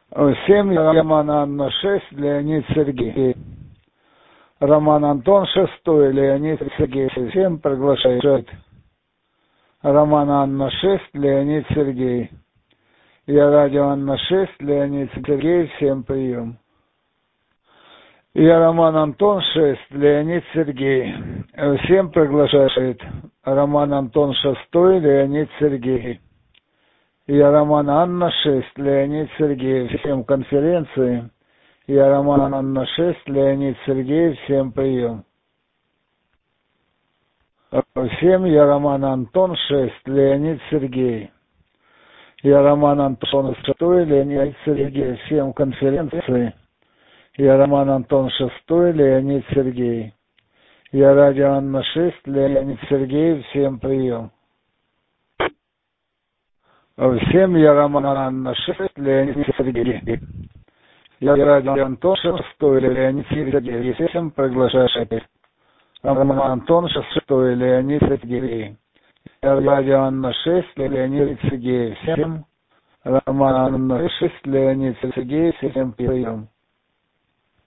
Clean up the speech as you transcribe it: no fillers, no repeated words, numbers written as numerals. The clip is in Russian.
7, Роман Анна 6, Леонид Сергей. Роман Антон 6, Леонид Сергей 7 приглашает. Роман Анна 6, Леонид Сергей. Я радио Анна 6, Леонид Сергей, всем прием. Я Роман Антон 6, Леонид Сергей. Всем приглашает. Роман Антон 6, Леонид Сергей. Я Роман Анна 6, Леонид Сергей, всем конференции. Я Роман Анна 6, Леонид Сергей, всем прием. Всем я Роман Антон 6, Леонид Сергей. Я Роман Антон 6, Леонид Сергей, всем конференции. Я Роман Антон 6, Леонид Сергей. Я радио Анна 6, Леонид Сергей, всем прием. Всем я Роман Анна 6, Леонид Сергей. Я радио Антон 6, Леонид Сергей, всем приглашает. Роман Антон 6, Леонид Сергей. Я радио Анна 6, Леонид Сергей, всем. Роман Анна 6, Леонид Сергей, всем прием.